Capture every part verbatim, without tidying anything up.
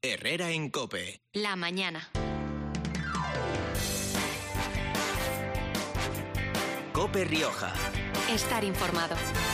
Herrera en COPE. La mañana. COPE Rioja. Estar informado.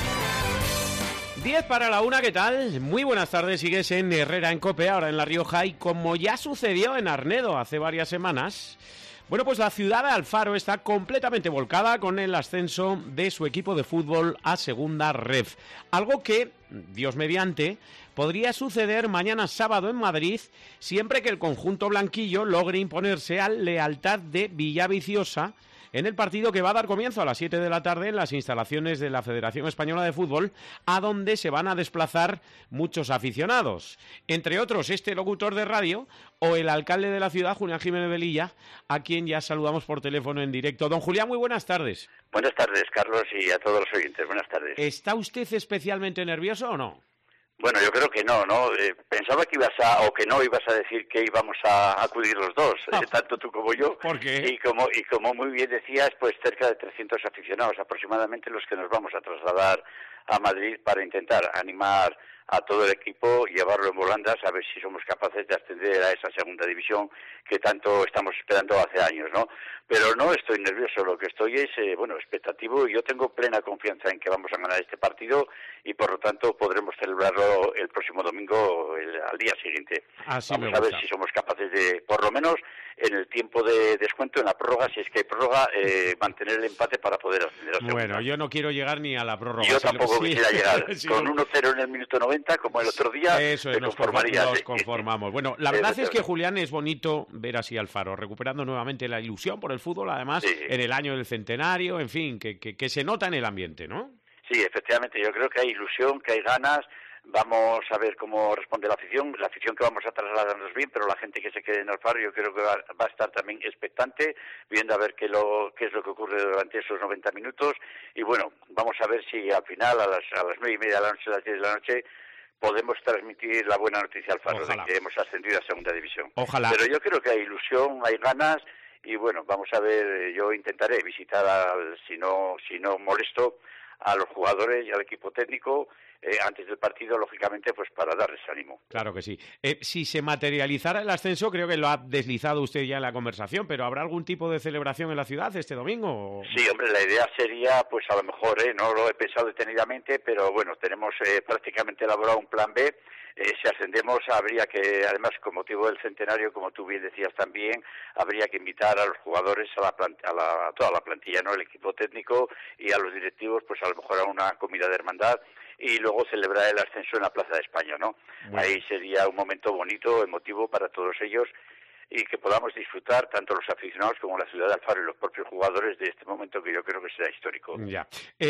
diez para la una, ¿qué tal? Muy buenas tardes, sigues en Herrera en COPE, ahora en La Rioja, y como ya sucedió en Arnedo hace varias semanas, bueno, pues la ciudad de Alfaro está completamente volcada con el ascenso de su equipo de fútbol a Segunda Ref. Algo que, Dios mediante, podría suceder mañana sábado en Madrid, siempre que el conjunto blanquillo logre imponerse al Lealtad de Villaviciosa en el partido que va a dar comienzo a las siete de la tarde en las instalaciones de la Federación Española de Fútbol, a donde se van a desplazar muchos aficionados. Entre otros, este locutor de radio o el alcalde de la ciudad, Julián Jiménez Velilla, a quien ya saludamos por teléfono en directo. Don Julián, muy buenas tardes. Buenas tardes, Carlos, y a todos los oyentes. Buenas tardes. ¿Está usted especialmente nervioso o no? Bueno, yo creo que no, ¿no? Eh, pensaba que ibas a, o que no ibas a decir que íbamos a acudir los dos, Ah. eh, tanto tú como yo. ¿Por qué? Y como, y como muy bien decías, pues cerca de trescientos aficionados aproximadamente los que nos vamos a trasladar a Madrid para intentar animar a todo el equipo, llevarlo en volandas, a ver si somos capaces de ascender a esa segunda división que tanto estamos esperando hace años, ¿no? Pero no estoy nervioso, lo que estoy es, eh, bueno, expectativo, y yo tengo plena confianza en que vamos a ganar este partido y por lo tanto podremos celebrarlo el próximo domingo, el, al día siguiente. Así vamos me a ver gusta. si somos capaces de, por lo menos en el tiempo de descuento, en la prórroga, si es que hay prórroga, eh, mantener el empate para poder ascender a segunda. Bueno, yo no quiero llegar ni a la prórroga. Yo Si tampoco lo- sí. quisiera llegar. Sí, Con no. uno cero en el minuto noventa, como el otro día, Eso es, me nos, conformaría. nos sí. conformamos. Bueno, la verdad es que, Efectivamente. Julián, es bonito ver así Alfaro, recuperando nuevamente la ilusión por el fútbol, además, Sí. en el año del centenario, en fin, que, que, que se nota en el ambiente, ¿no? Sí, efectivamente, yo creo que hay ilusión, que hay ganas. Vamos a ver cómo responde la afición, la afición que vamos a trasladarnos bien, pero la gente que se quede en Alfaro yo creo que va, va a estar también expectante, viendo a ver qué, lo, qué es lo que ocurre durante esos noventa minutos, y bueno, vamos a ver si al final, a las, a las nueve y media de la noche, a las diez de la noche, podemos transmitir la buena noticia al Alfaro Ojalá. de que hemos ascendido a segunda división. Ojalá. Pero yo creo que hay ilusión, hay ganas, y bueno, vamos a ver, eh, yo intentaré visitar, al, si no si no molesto, a los jugadores y al equipo técnico eh, antes del partido, lógicamente, pues para darles ánimo. Claro que sí. Eh, si se materializara el ascenso, creo que lo ha deslizado usted ya en la conversación, pero ¿habrá algún tipo de celebración en la ciudad este domingo? o- Sí, hombre, la idea sería, pues a lo mejor, eh, no lo he pensado detenidamente, pero bueno, tenemos eh, prácticamente elaborado un plan B. Eh, si ascendemos, habría que, además, con motivo del centenario, como tú bien decías también, habría que invitar a los jugadores, a, la plant- a, la, a toda la plantilla, ¿no? El equipo técnico y a los directivos, pues a lo mejor a una comida de hermandad, y luego celebrar el ascenso en la Plaza de España, ¿no? Bueno. Ahí sería un momento bonito, emotivo para todos ellos, y que podamos disfrutar, tanto los aficionados como la ciudad de Alfaro y los propios jugadores, de este momento que yo creo que será histórico. Ya.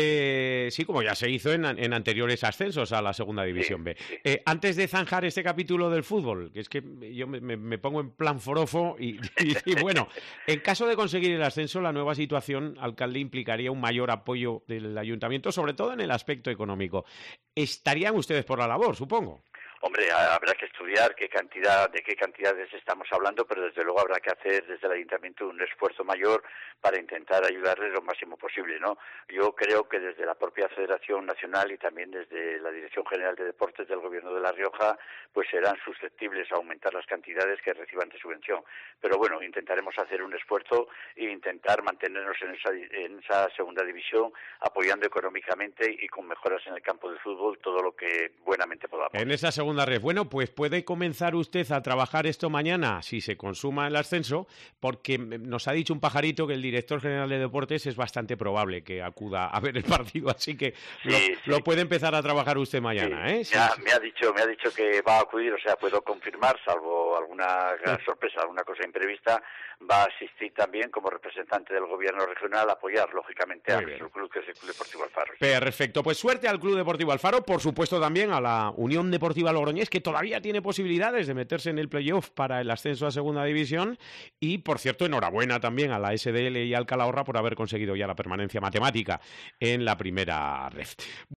Eh, sí, como ya se hizo en, en anteriores ascensos a la Segunda División Sí, B. sí. Eh, antes de zanjar este capítulo del fútbol, que es que yo me, me- me pongo en plan forofo y, y- y bueno, en caso de conseguir el ascenso, la nueva situación, alcalde, implicaría un mayor apoyo del ayuntamiento, sobre todo en el aspecto económico. ¿Estarían ustedes por la labor, supongo? Hombre, ha- habrá que estudiar qué cantidad, de qué cantidades estamos hablando, pero desde luego habrá que hacer desde el ayuntamiento un esfuerzo mayor para intentar ayudarles lo máximo posible, ¿no? Yo creo que desde la propia Federación Nacional y también desde la Dirección General de Deportes del Gobierno de La Rioja, pues serán susceptibles a aumentar las cantidades que reciban de subvención. Pero bueno, intentaremos hacer un esfuerzo e intentar mantenernos en esa, en esa segunda división, apoyando económicamente y con mejoras en el campo del fútbol todo lo que buenamente podamos. En esa segunda red. Bueno, pues puede comenzar usted a trabajar esto mañana, si se consuma el ascenso, porque nos ha dicho un pajarito que el director general de deportes es bastante probable que acuda a ver el partido, así que Sí, lo, sí. lo puede empezar a trabajar usted mañana, Sí, ¿eh? me, Sí, ha, sí. me ha dicho, me ha dicho que va a acudir, o sea, puedo confirmar, salvo alguna gran sorpresa, alguna cosa imprevista, va a asistir también como representante del gobierno regional a apoyar, lógicamente, Muy a bien. nuestro club, que es el Club Deportivo Alfaro. Perfecto, pues suerte al Club Deportivo Alfaro, por supuesto también a la Unión Deportiva Logroñés, que todavía tiene posibilidades de meterse en el playoff para el ascenso a Segunda División, y por cierto, enhorabuena también a la S D L y al Calahorra por haber conseguido ya la permanencia matemática en la primera red.